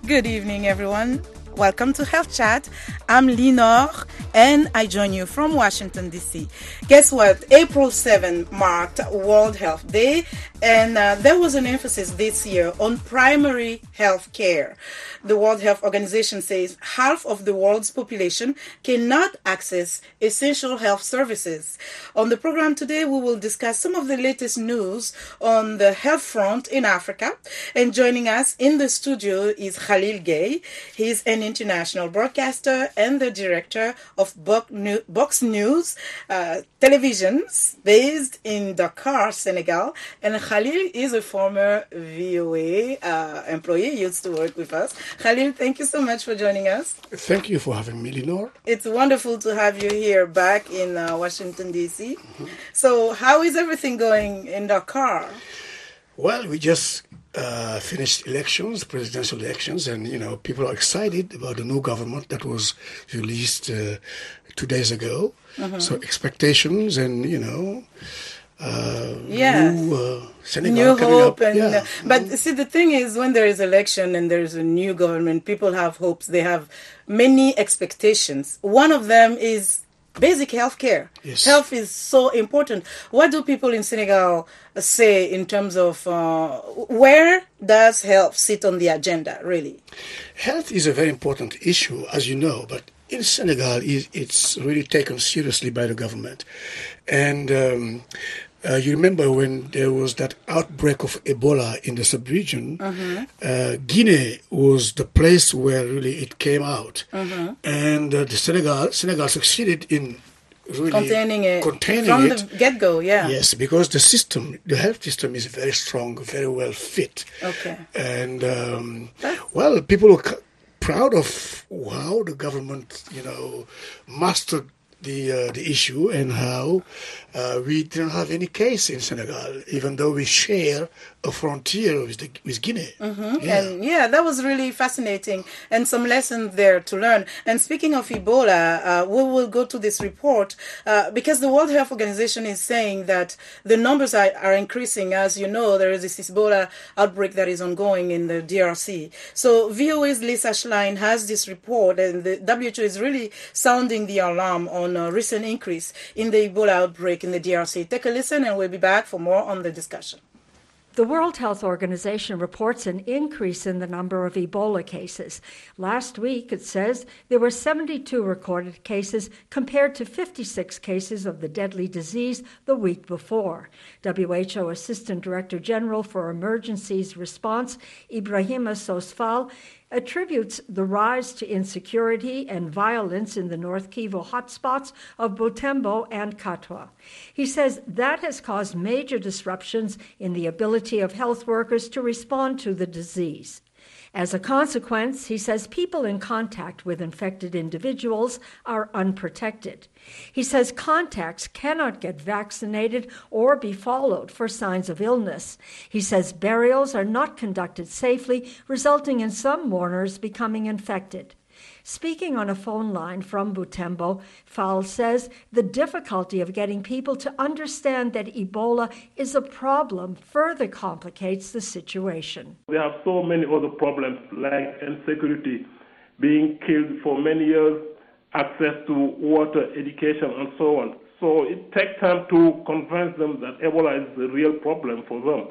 Good evening, everyone. Welcome to Health Chat. I'm Lenore, and I join you from Washington, D.C. Guess what? April 7 marked World Health Day, and there was an emphasis this year on primary health care. The World Health Organization says half of the world's population cannot access essential health services. On the program today, we will discuss some of the latest news on the health front in Africa. And joining us in the studio is Khalil Gay. He's an international broadcaster and the director of Box News televisions based in Dakar, Senegal. And Khalil is a former VOA employee, used to work with us. Khalil, thank you so much for joining us. Thank you for having me, Lenore. It's wonderful to have you here back in Washington, D.C. Mm-hmm. So how is everything going in Dakar? Well, we just finished elections, presidential elections, and, people are excited about the new government that was released 2 days ago. Mm-hmm. So expectations and, Senegal new hope. And, but see, the thing is, when there is election and there is a new government, people have hopes. They have many expectations. One of them is basic health care. Yes. Health is so important. What do people in Senegal say in terms of where does health sit on the agenda, really? Health is a very important issue, as you know, but in Senegal, it's really taken seriously by the government. And you remember when there was that outbreak of Ebola in the sub-region, mm-hmm. Guinea was the place where really it came out. Mm-hmm. And Senegal succeeded in really containing it from the get-go, yeah. Yes, because the health system is very strong, very well fit. Okay. And, people are proud of how the government, mastered the issue and how we didn't have any case in Senegal, even though we share a frontier with Guinea. Mm-hmm. And that was really fascinating and some lessons there to learn. And speaking of Ebola, we will go to this report because the World Health Organization is saying that the numbers are increasing. As you know, there is this Ebola outbreak that is ongoing in the DRC. So VOA's Lisa Schlein has this report, and the WHO is really sounding the alarm on a recent increase in the Ebola outbreak in the DRC. Take a listen and we'll be back for more on the discussion. The World Health Organization reports an increase in the number of Ebola cases. Last week, it says, there were 72 recorded cases compared to 56 cases of the deadly disease the week before. WHO Assistant Director General for Emergencies Response, Ibrahima Sosfal, attributes the rise to insecurity and violence in the North Kivu hotspots of Butembo and Katwa. He says that has caused major disruptions in the ability of health workers to respond to the disease. As a consequence, he says people in contact with infected individuals are unprotected. He says contacts cannot get vaccinated or be followed for signs of illness. He says burials are not conducted safely, resulting in some mourners becoming infected. Speaking on a phone line from Butembo, Fall says the difficulty of getting people to understand that Ebola is a problem further complicates the situation. We have so many other problems like insecurity, being killed for many years, access to water, education, and so on. So it takes time to convince them that Ebola is a real problem for them.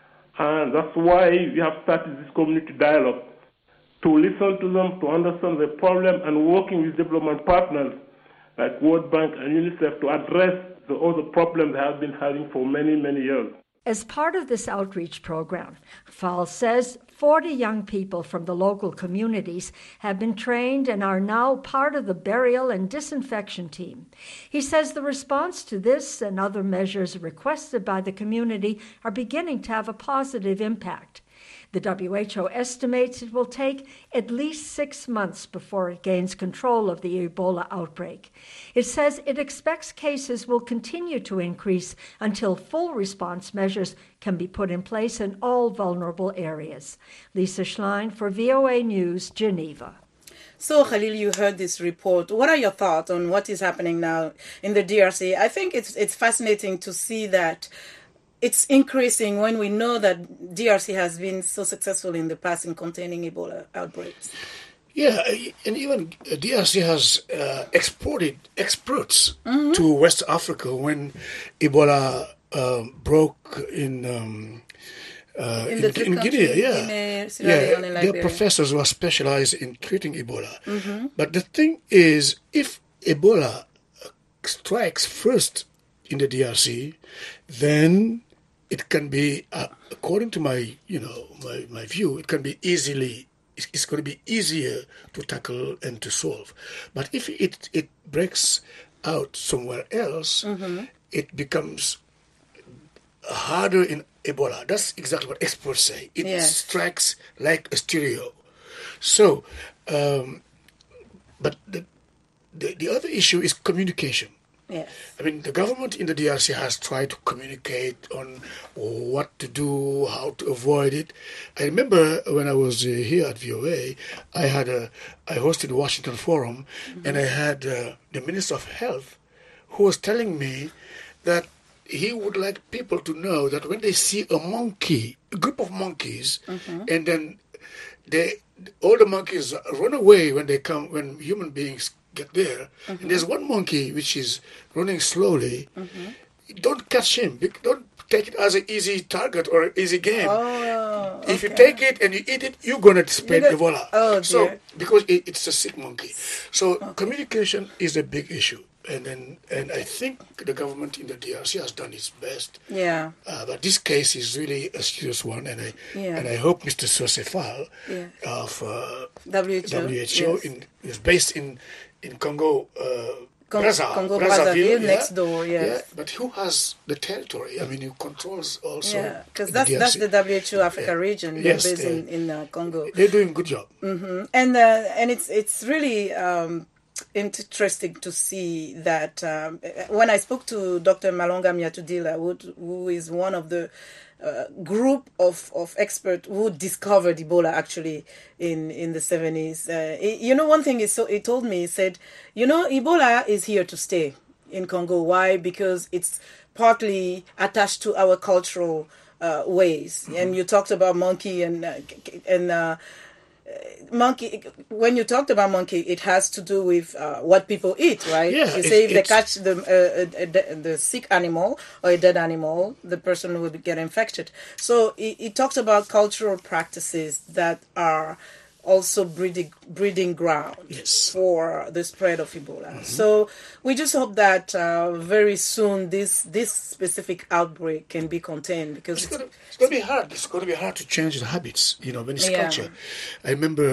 And that's why we have started this community dialogue, to listen to them, to understand the problem, and working with development partners like World Bank and UNICEF to address the other problems they have been having for many, many years. As part of this outreach program, Fall says 40 young people from the local communities have been trained and are now part of the burial and disinfection team. He says the response to this and other measures requested by the community are beginning to have a positive impact. The WHO estimates it will take at least 6 months before it gains control of the Ebola outbreak. It says it expects cases will continue to increase until full response measures can be put in place in all vulnerable areas. Lisa Schlein for VOA News, Geneva. So, Khalil, you heard this report. What are your thoughts on what is happening now in the DRC? I think it's fascinating to see that it's increasing when we know that DRC has been so successful in the past in containing Ebola outbreaks? Yeah, and even DRC has exported experts to West Africa when Ebola broke in Guinea. Guinea, Sierra Leone, and there are professors who are specialized in treating Ebola. But the thing is, if Ebola strikes first in the DRC, then it can be, according to my view, it can be it's going to be easier to tackle and to solve. But if it breaks out somewhere else, it becomes harder in Ebola. That's exactly what experts say. It strikes like a stereo. So, but the other issue is communication. Yes. I mean, the government in the DRC has tried to communicate on what to do, how to avoid it. I remember when I was here at VOA, I hosted the Washington Forum, and I had the Minister of Health who was telling me that he would like people to know that when they see a group of monkeys, and then all the monkeys run away when human beings get there, and there's one monkey which is running slowly, don't catch him. Don't take it as an easy target or an easy game. If you take it and you eat it, you're going to spread Ebola. So, because it's a sick monkey. So communication is a big issue. And I think the government in the DRC has done its best. Yeah. But this case is really a serious one, and I hope Mr. Sosefal of WHO is based in Congo. Brazzaville, next door, yes. Yeah, but who has the territory? I mean, who controls also? Yeah, because that's the WHO Africa region. They're based in Congo. They're doing a good job. And it's really interesting to see that when I spoke to Dr. Malonga Miatudila, who is one of the group of experts who discovered Ebola actually in the 70s. One thing is, so he told me, he said, Ebola is here to stay in Congo. Why? Because it's partly attached to our cultural ways. And you talked about monkey and monkey. When you talked about monkey, it has to do with what people eat, right? Yeah, you say if they catch the sick animal or a dead animal, the person will get infected. So it talks about cultural practices that are also breeding ground for the spread of Ebola. So we just hope that very soon this specific outbreak can be contained, because it's going to be hard. It's going to be hard to change the habits, when it's culture. I remember,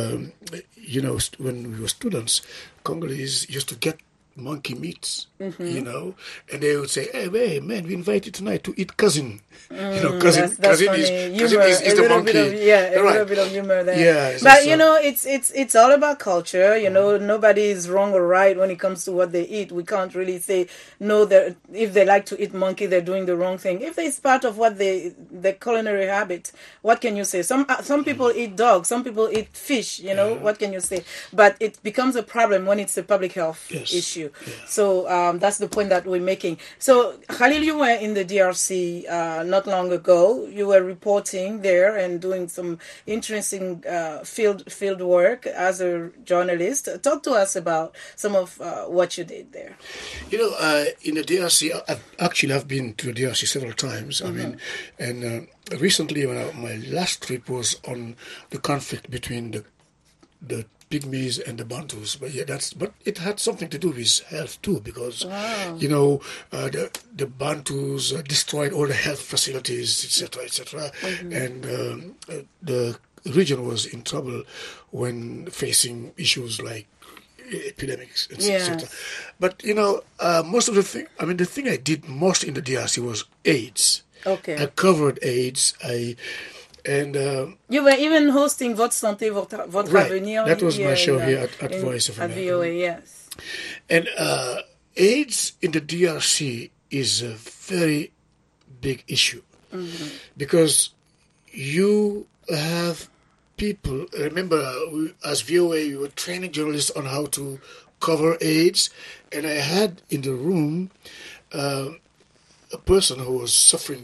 when we were students, Congolese used to get monkey meats, and they would say, "Hey, man, we invite you tonight to eat cousin." Cousin is the monkey. A little bit of humor there. Yeah, but it's all about culture. Nobody is wrong or right when it comes to what they eat. We can't really say no. That if they like to eat monkey, they're doing the wrong thing. If it's part of what their culinary habit, what can you say? Some people eat dogs. Some people eat fish. What can you say? But it becomes a problem when it's a public health issue. Yeah. So that's the point that we're making. So Khalil, you were in the DRC not long ago. You were reporting there and doing some interesting field work as a journalist. Talk to us about some of what you did there. In the DRC, I've been to the DRC several times. I mean, and recently my last trip was on the conflict between the Pygmies and the Bantus, but it had something to do with health too, because the Bantus destroyed all the health facilities, etc., and the region was in trouble when facing issues like epidemics, etc. But most of the thing I did most in the DRC was AIDS. Okay, I covered AIDS. You were even hosting Votre Santé, Votre Avenir. That was my show here at Voice of America. At VOA, yes. And AIDS in the DRC is a very big issue because you have people. Remember, as VOA, we were training journalists on how to cover AIDS, and I had in the room a person who was suffering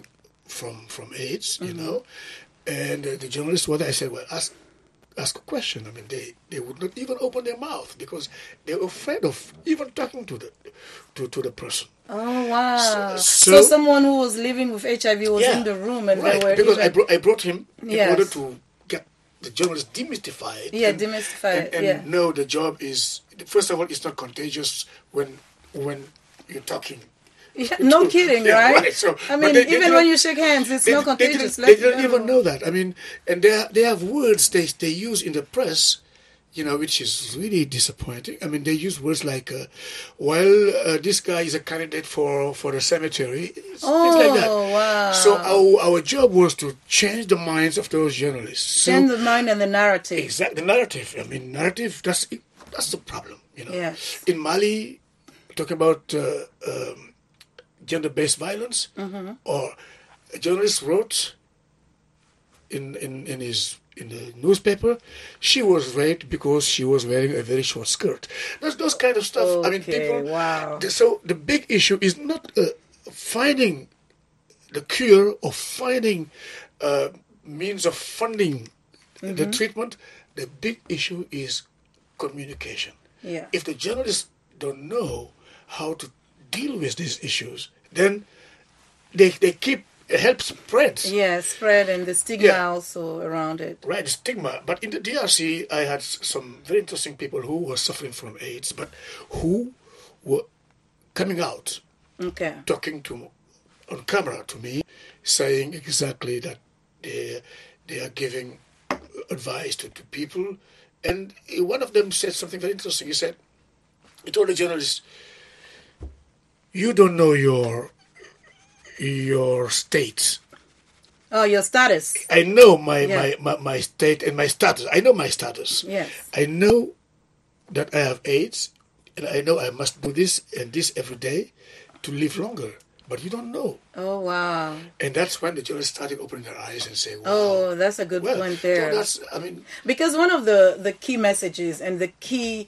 from AIDS, you know. And the journalists, what I said, well, ask a question. I mean, they would not even open their mouth because they were afraid of even talking to the person. Oh, wow. So someone who was living with HIV was in the room, and right, they were because I brought him in order to get the journalists demystified. Yeah, demystify it. And know the job is, first of all, it's not contagious when you're talking. Yeah, no kidding, right? So, I mean, even when you shake hands, it's not contagious. They didn't even know that. I mean, and they have words they use in the press, you know, which is really disappointing. I mean, they use words like, this guy is a candidate for the cemetery. Things like that. Wow. So our job was to change the minds of those journalists. Change the mind and the narrative. Exactly, the narrative. I mean, narrative, that's the problem, you know. Yes. In Mali, talking about gender-based violence, or a journalist wrote in the newspaper, she was raped because she was wearing a very short skirt. Those kind of stuff. Okay, I mean, people. Wow. So the big issue is not finding the cure or finding means of funding the treatment. The big issue is communication. Yeah. If the journalists don't know how to deal with these issues, then they help spread. Yeah, spread, and the stigma also around it. Right, the stigma. But in the DRC, I had some very interesting people who were suffering from AIDS, but who were coming out, talking on camera to me, saying exactly that they are giving advice to people. And one of them said something very interesting. He told the journalist, "You don't know your state." Oh, your status. I know my state and my status. I know my status. Yes. I know that I have AIDS, and I know I must do this and this every day to live longer. But you don't know. Oh, wow. And that's when the journalists started opening their eyes and saying, wow. Oh, that's a good point there. So because one of the key messages and the key,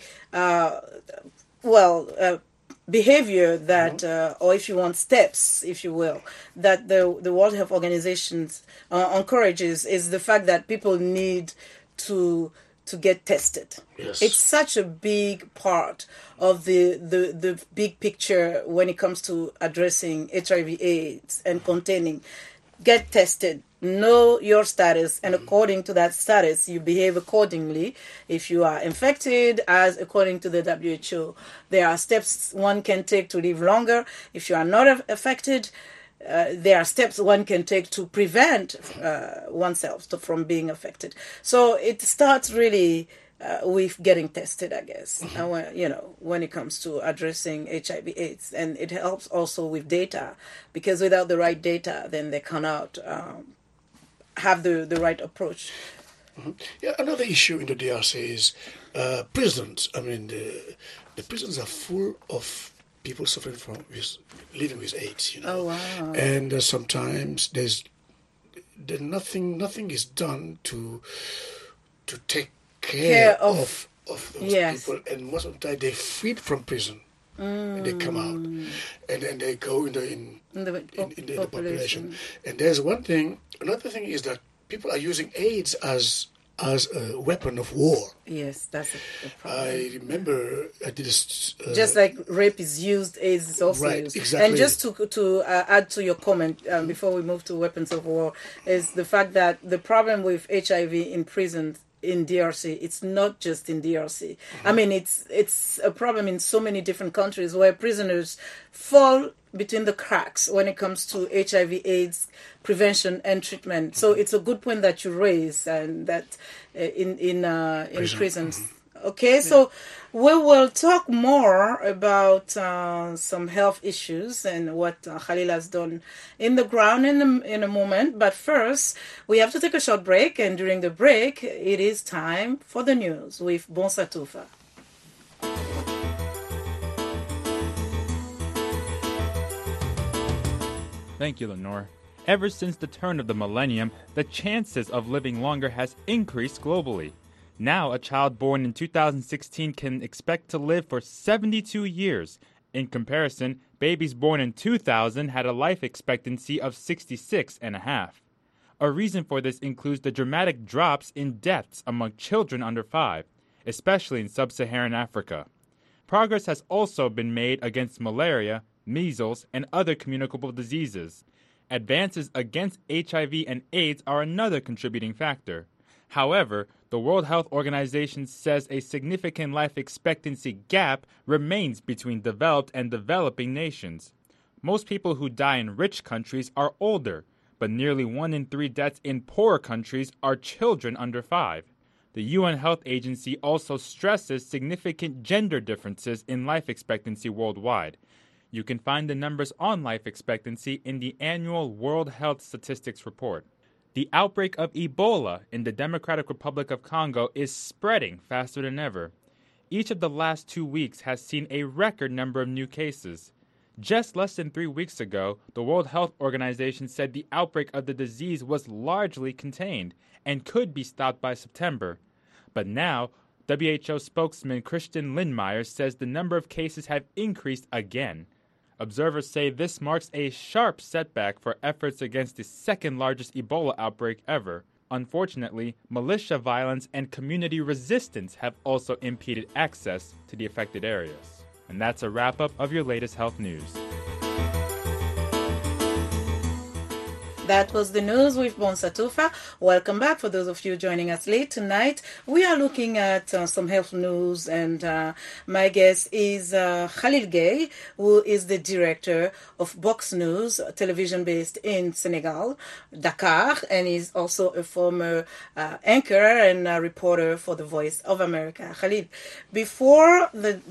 behavior that, or if you want, steps, if you will, that the World Health Organization encourages is the fact that people need to get tested. Yes. It's such a big part of the big picture when it comes to addressing HIV/AIDS and containing. Get tested, know your status, and according to that status, you behave accordingly. If you are infected, as according to the WHO, there are steps one can take to live longer. If you are not affected, there are steps one can take to prevent oneself from being affected. So it starts really with getting tested, I guess, when it comes to addressing HIV/AIDS. And it helps also with data, because without the right data, then they cannot have the right approach. Mm-hmm. Yeah, another issue in the DRC is prisons. I mean, the prisons are full of people suffering living with AIDS, you know. Oh, wow. And sometimes nothing is done to take care of those people, and most of the time they're freed from prison. And they come out, and then they go in the population. And there's another thing is that people are using AIDS as a weapon of war. Yes, that's a problem. I remember I did this. Just like rape is used, AIDS is also used. Exactly. And just to add to your comment before we move to weapons of war, is the fact that the problem with HIV in prisons in DRC, it's not just in DRC. I mean, it's a problem in so many different countries where prisoners fall between the cracks when it comes to HIV/AIDS prevention and treatment. So it's a good point that you raise, and that in prisons. Okay, so we will talk more about some health issues and what Khalil has done in the ground in a moment. But first, we have to take a short break, and during the break, it is time for the news with Bonsa Toufa. Thank you, Lenore. Ever since the turn of the millennium, the chances of living longer has increased globally. Now, a child born in 2016 can expect to live for 72 years. In comparison, Babies born in 2000 had a life expectancy of 66.5. A reason for this includes the dramatic drops in deaths among children under 5, especially in sub-Saharan Africa. Progress has also been made against malaria, measles, and other communicable diseases. Advances against HIV and AIDS are another contributing factor. However, the World Health Organization says a significant life expectancy gap remains between developed and developing nations. Most people who die in rich countries are older, but nearly 1 in 3 deaths in poorer countries are children under 5. The UN Health Agency also stresses significant gender differences in life expectancy worldwide. You can find the numbers on life expectancy in the annual World Health Statistics Report. The outbreak of Ebola in the Democratic Republic of Congo is spreading faster than ever. Each of the last 2 weeks has seen a record number of new cases. Just less than 3 weeks ago, the World Health Organization said the outbreak of the disease was largely contained and could be stopped by September. But now, WHO spokesman Christian Lindmeier says the number of cases have increased again. Observers say this marks a sharp setback for efforts against the second largest Ebola outbreak ever. Unfortunately, militia violence and community resistance have also impeded access to the affected areas. And that's a wrap-up of your latest health news. That was the news with Bonsa Tufa. Welcome back for those of you joining us late tonight. We are looking at some health news, and my guest is Khalil Gueye, who is the director of Box News, television based in Senegal, Dakar, and is also a former anchor and reporter for the Voice of America. Khalil, before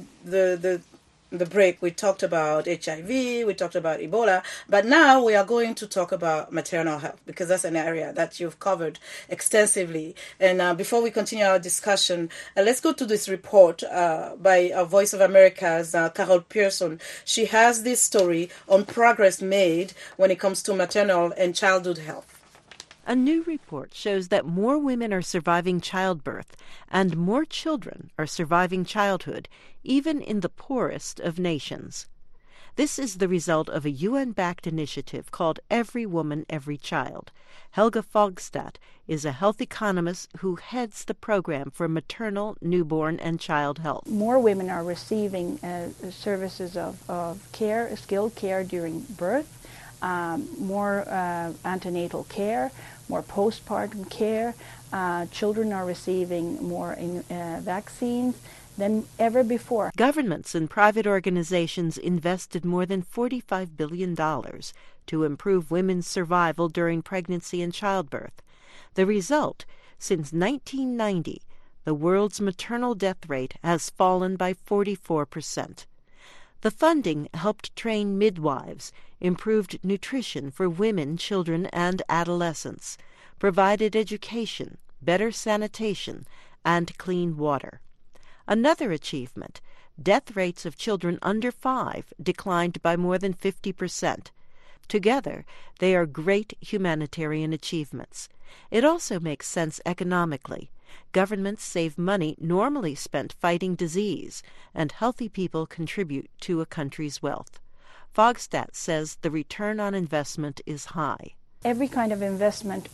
the break, we talked about HIV, we talked about Ebola, but now we are going to talk about maternal health, because that's an area that you've covered extensively. And before we continue our discussion, let's go to this report by Voice of America's Carol Pearson. She has this story on progress made when it comes to maternal and childhood health. A new report shows that more women are surviving childbirth and more children are surviving childhood, even in the poorest of nations. This is the result of a UN-backed initiative called Every Woman, Every Child. Helga Fogstad is a health economist who heads the program for maternal, newborn, and child health. More women are receiving services of care, skilled care during birth, more antenatal care, more postpartum care. Children are receiving more vaccines than ever before. Governments and private organizations invested more than $45 billion to improve women's survival during pregnancy and childbirth. The result, since 1990, the world's maternal death rate has fallen by 44%. The funding helped train midwives, improved nutrition for women, children, and adolescents, provided education, better sanitation, and clean water. Another achievement, death rates of children under 5 declined by more than 50%. Together, they are great humanitarian achievements. It also makes sense economically. Governments save money normally spent fighting disease, and healthy people contribute to a country's wealth. Fogstad says the return on investment is high. Every kind of investment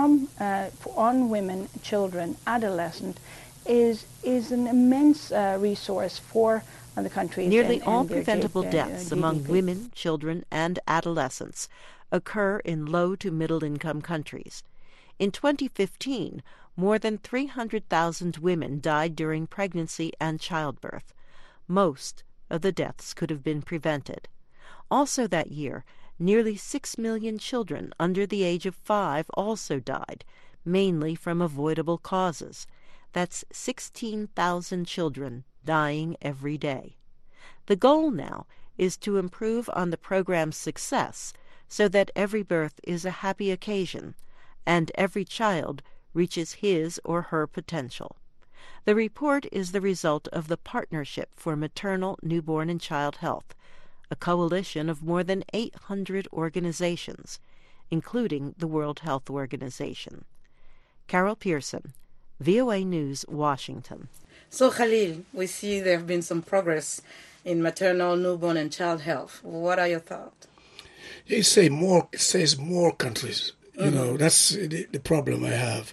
on women, children, adolescents is an immense resource for the countries. Nearly all preventable deaths among women, children, and adolescents occur in low to middle income countries. In 2015, more than 300,000 women died during pregnancy and childbirth. Most of the deaths could have been prevented. Also that year, nearly 6 million children under the age of 5 also died, mainly from avoidable causes. That's 16,000 children dying every day. The goal now is to improve on the program's success so that every birth is a happy occasion and every child reaches his or her potential. The report is the result of the Partnership for Maternal, Newborn, and Child Health, a coalition of more than 800 organizations, including the World Health Organization. Carol Pearson, VOA News, Washington. So, Khalil, we see there have been some progress in maternal, newborn, and child health. What are your thoughts? It says more countries. You know, that's the problem I have.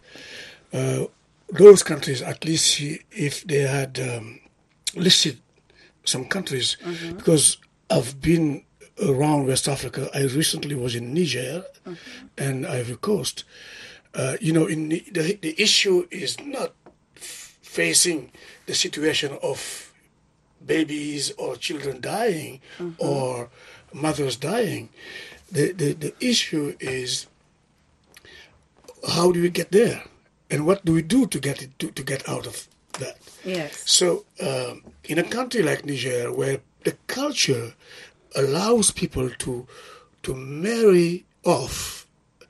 Those countries, at least if they had listed some countries, because I've been around West Africa. I recently was in Niger and Ivory Coast. You know, the issue is not facing the situation of babies or children dying or mothers dying. The issue is, how do we get there, and what do we do to get out of that? Yes. So, in a country like Niger, where the culture allows people to marry off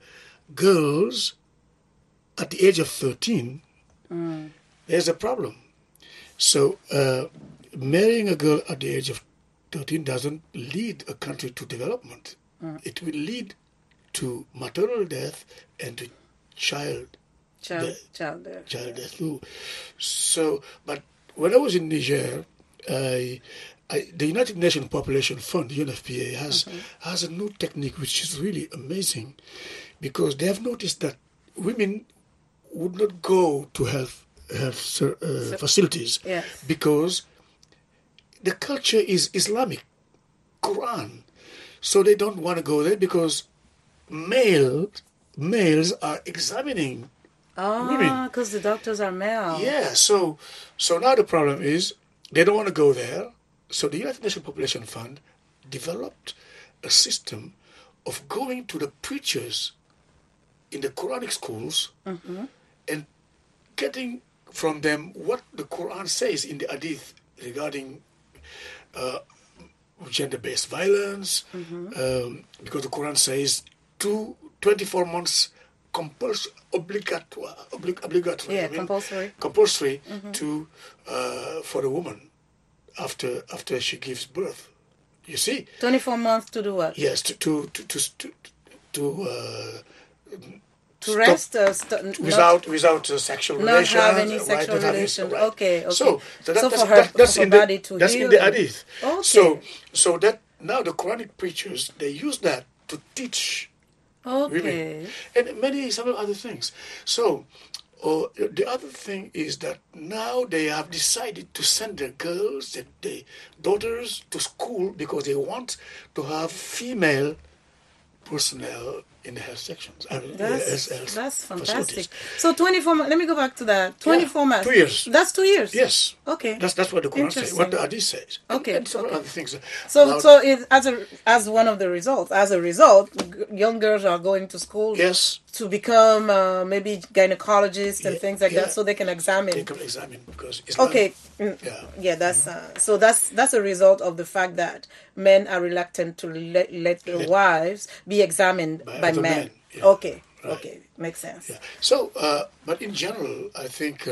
girls at the age of 13, there's a problem. So, marrying a girl at the age of 13 doesn't lead a country to development. It will lead to maternal death and to child death too. So, but when I was in Niger, the United Nations Population Fund, UNFPA, has a new technique which is really amazing, because they have noticed that women would not go to health facilities because the culture is Islamic, Quran. So they don't want to go there because males are examining women. Because the doctors are male. Yeah, so now the problem is they don't want to go there. So the United Nations Population Fund developed a system of going to the preachers in the Quranic schools and getting from them what the Quran says in the Hadith regarding gender-based violence, because the Quran says 24 months obligatory. Yeah, compulsory. Compulsory to for the woman after she gives birth. You see, 24 months to do what? Yes, to rest without sexual relations. Not have any sexual relations. Right. Okay. So that's in the Hadith. Okay. So that now the Quranic preachers, they use that to teach women and some other things. So the other thing is that now they have decided to send their girls, their daughters, to school because they want to have female personnel in the health sections. That's fantastic. So 24 months, let me go back to that. 24 months. 2 years. That's 2 years? Yes. Okay. That's what the Quran says, what the Hadith says. Okay. And some other things. So it, as one of the results, young girls are going to school to become maybe gynecologists and things like that, so they can examine. They can examine because it's not... That's a result of the fact that men are reluctant to let their wives be examined by men. Yeah. Okay, right. Okay, makes sense. Yeah. So, but in general, I think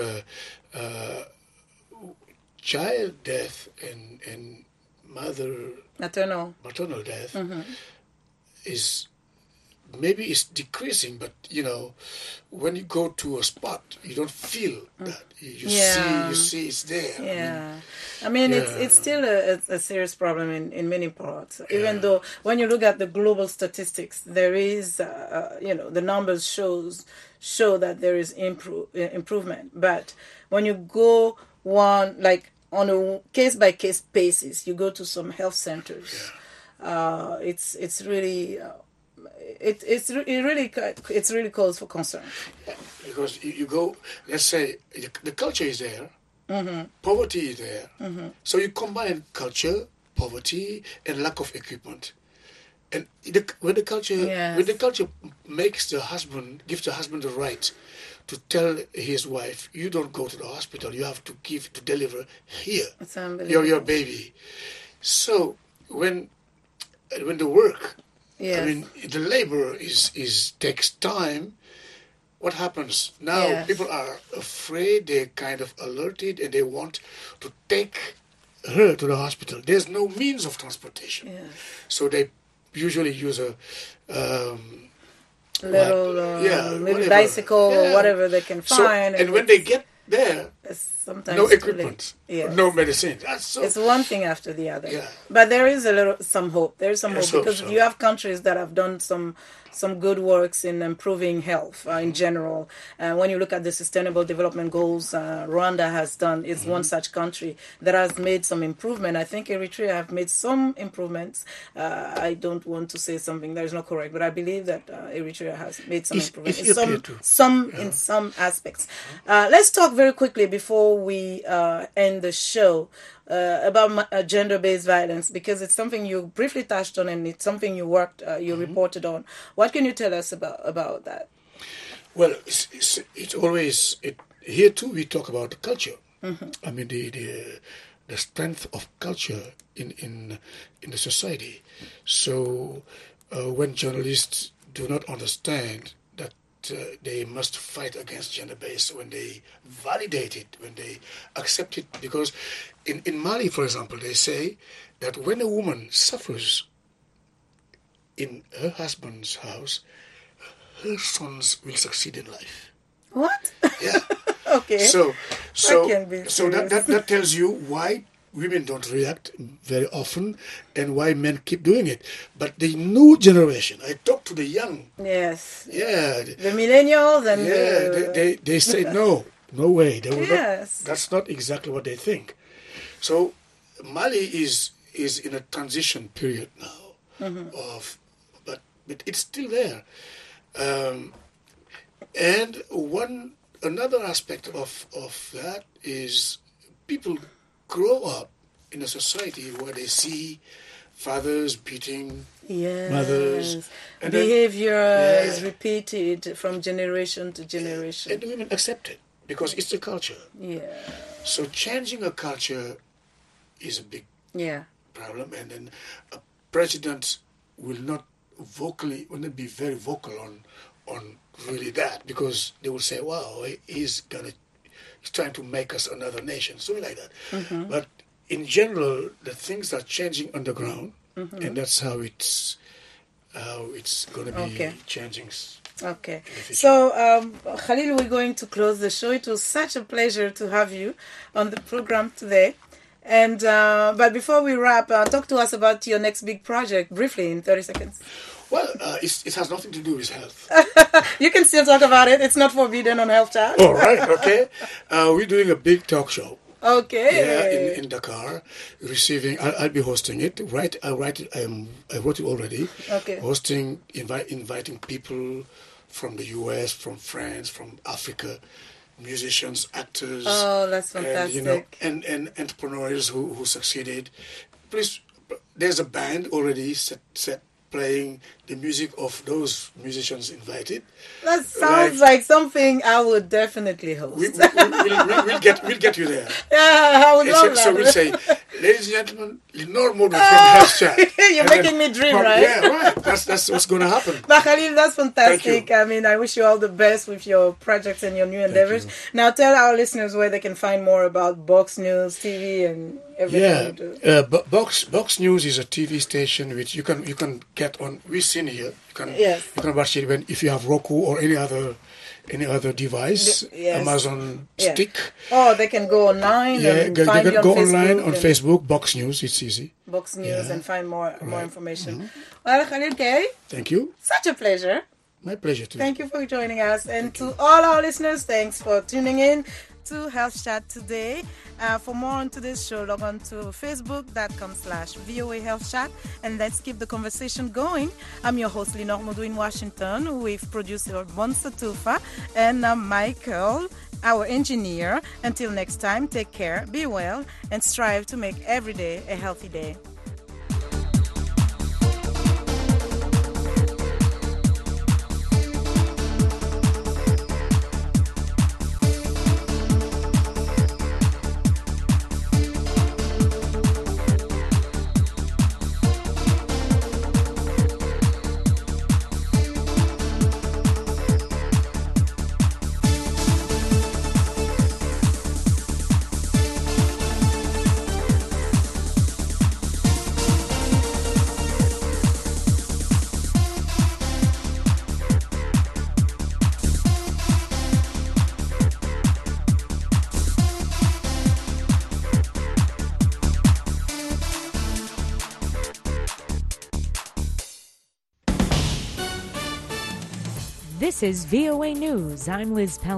child death and maternal death is maybe it's decreasing, but when you go to a spot, you don't feel that. You see it's there. Yeah, I mean it's still a serious problem in many parts. Even though when you look at the global statistics, there is the numbers show that there is improvement. But when you go on a case by case basis, you go to some health centers. It's really. It's really cause for concern. Yeah, because you go, let's say the culture is there, poverty is there, so you combine culture, poverty, and lack of equipment, and when the culture gives the husband the right to tell his wife, you don't go to the hospital, you have to deliver here your baby. So when the work. Yes. I mean, the labor takes time. What happens now? People are afraid. They're kind of alerted, and they want to take her to the hospital. There's no means of transportation, so they usually use a maybe bicycle or whatever they can find. And when they get there, sometimes no too equipment, late. Yes. no medicine. That's so. It's one thing after the other. Yeah. But there is some hope. There is some Let's hope hope because so. you have countries that have done some good works in improving health in general. When you look at the Sustainable Development Goals, Rwanda is one such country that has made some improvement. I think Eritrea have made some improvements. I don't want to say something that is not correct, but I believe that Eritrea has made some improvement in some aspects. Let's talk very quickly before we end the show about gender-based violence, because it's something you briefly touched on and it's something you reported on. What can you tell us about that? Well, it's always here too. We talk about the culture. I mean the strength of culture in the society. So when journalists do not understand that they must fight against gender-based, when they validate it, when they accept it, because in Mali, for example, they say that when a woman suffers in her husband's house, her sons will succeed in life. What? Yeah. Okay. So that that tells you why women don't react very often and why men keep doing it. But the new generation, I talk to the young. Yes. Yeah. The millennials and they say no way. They will yes. not, that's not exactly what they think. So Mali is in a transition period now but it's still there. And another aspect of that is people grow up in a society where they see fathers beating mothers. And behavior is repeated from generation to generation. And women accept it because it's the culture. Yeah. So changing a culture is a big problem, and then a president will not be very vocal on really that, because they will say, wow, he's trying to make us another nation, something like that. But in general, the things are changing underground, and that's how it's going to be changing. Okay. So, Khalil, we're going to close the show. It was such a pleasure to have you on the program today. And but before we wrap, talk to us about your next big project, briefly, in 30 seconds. Well, it has nothing to do with health. You can still talk about it. It's not forbidden on Health Chat. All right, okay. We're doing a big talk show. Okay. Yeah, in Dakar, I'll be hosting it. I wrote it already. Okay. Hosting, inviting people from the U.S., from France, from Africa, musicians, actors. Oh, that's fantastic. And entrepreneurs who succeeded. Please, there's a band already set playing the music of those musicians invited. That sounds like something I would definitely host. We'll get you there. Yeah, I would love that. So we'll say, ladies and gentlemen, Lenore Modou from Health Chat. You're making me dream, right? Yeah, right. That's what's going to happen. But Khalil, that's fantastic. I mean, I wish you all the best with your projects and your new endeavors. Now, tell our listeners where they can find more about Box News TV and everything you do. Box News is a TV station which you can get on. We've seen here. You can watch it if you have Roku or any other device, Amazon Stick. Oh, they can go online and find you on go Facebook online on Facebook, Box News. It's easy. Box News and find more information. Well, Khalil K, thank you. Such a pleasure. My pleasure too. Thank you for joining us, and to all our listeners, thanks for tuning in to Health Chat today. For more on today's show, log on to facebook.com/VOA Health Chat, and let's keep the conversation going. I'm your host, Lenore Modou in Washington, with producer Bonsa Tufa and Michael, our engineer. Until next time, take care, be well, and strive to make every day a healthy day. This is VOA News. I'm Liz Pell.